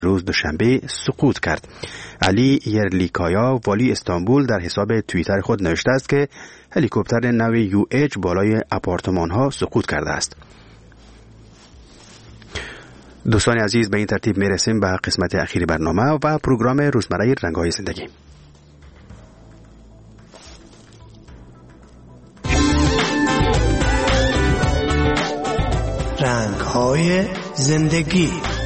روز دوشنبه سقوط کرد. علی یرلیکایا والی استانبول در حساب توییتر خود نوشته است که هلیکوپتر نو UH بالای آپارتمان ها سقوط کرده است. دوستان عزیز، به این ترتیب میرسیم به قسمت اخیر برنامه و پروگرام روزمره رنگ‌های زندگی. رنگ‌های زندگی.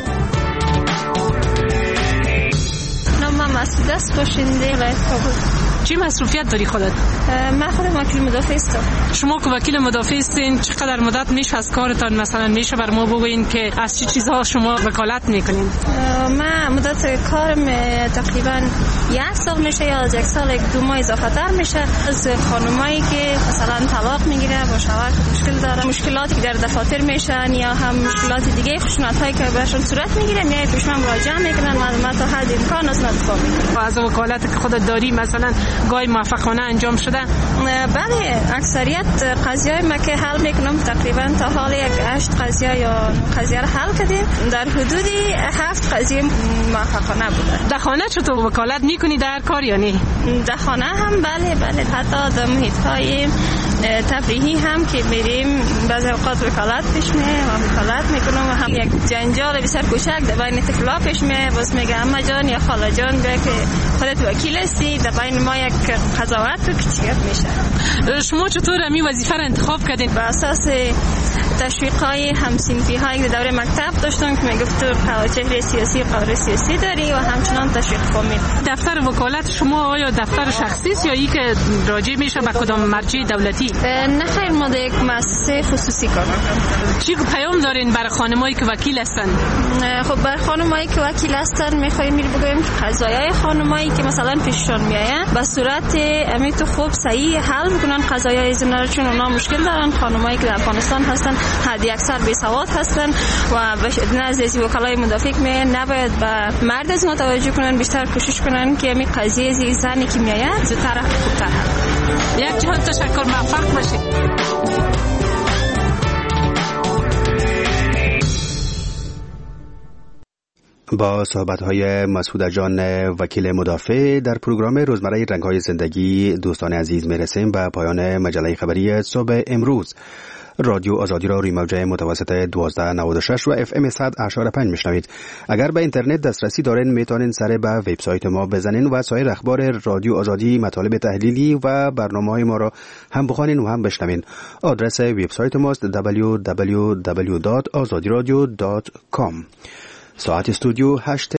نام مسعود است، باشنده ولایت کابل. چی مصروفیت داری خودت؟ من خودم وکیل مدافع هستم. شما که وکیل مدافع هستین چقدر مدت میشه از کارتان مثلا میشه بر ما بگوین که از چه چیزها شما وکالت میکنین؟ من مدت کارم تقریبا 1 سال میشه یا از 1 سال 2 ماه اضافه تر میشه. از خانمایی که مثلا طلاق میگیره با شوهر مشکل داره، مشکلاتی که در دفاتر میشن یا هم مشکلات دیگه خشونتایی که بهشون صورت میگیره میای پیش من مراجعه میکنن، من تا حد امکان از دفاع میکنم. از وکالت که خودت داری مثلا گاهی موفقانه انجام شده؟ بله، اکثریت قضیه‌های ما که حل میکنم تقریبا تا حال 8 قضیه یا 9 قضیه رو حل کردیم. در حدود 7 قضیه موفقانه بوده. در خانه چطور وکالت میکنی در کار یا نه؟ در خانه هم بله، حتی در محیط‌های تفریحی هم که میریم بعضی اوقات وکالت پیش میاد و وکالت میکنم و هم یک جنجال بسیار کوچک در بین طفلا پیش میاد، بس میگه عمه جان یا خاله جان بیا که خودت وکیل هستی، در بین ما یک قضاوت کوچیک میشه. شما چطور این وظیفه را انتخاب کردین؟ بر اساس تشویق‌های هم‌صنفی‌هایی که دوره مکتب داشتم که میگفت تو چهره سیاسی قرار سیاسی داری و همچنان تشویق فامیل. دفتر وکالت شما آیا دفتر شخصی است یا ای که راجع میشه به کدام مرجع دولتی؟ نه خیر، ما در یک مؤسسه خصوصی کار میکنم. چی پیام دارین برای خانمایی که وکیل هستن؟ خب برای خانمایی که وکیل هستن میخوایم بگویم که قضایای خانمایی که مثلا پیششون میآید به صورت امیت خوب صحیح حل میکنن قضایای زنا رو، چون اونا مشکل دارن. خانمایی که در افغانستان هستن حد اکثر بی سواد هستن و نزد وکلای مدافع نباید به مرد از اونا توجه کنن، بیشتر کوشش کنن که می قضیه زنی که میآید زودتر خوبتر. یک جهان تشکر، موفق باشید. با صحبت‌های مسعود جان وکیل مدافع در پروگرام روزمره رنگ‌های زندگی دوستان عزیز میرسیم به پایان مجله خبری صبح امروز. رادیو آزادی را روی موج متوسط 1296 و FM 100.5 میشنوید. اگر به اینترنت دسترسی دارین میتونین سر به وبسایت ما بزنین و سایر اخبار رادیو آزادی، مطالب تحلیلی و برنامه‌های ما را هم بخوانین و هم بشنوین. آدرس وبسایت ماست www.azadiradio.com. ساعت استودیو 8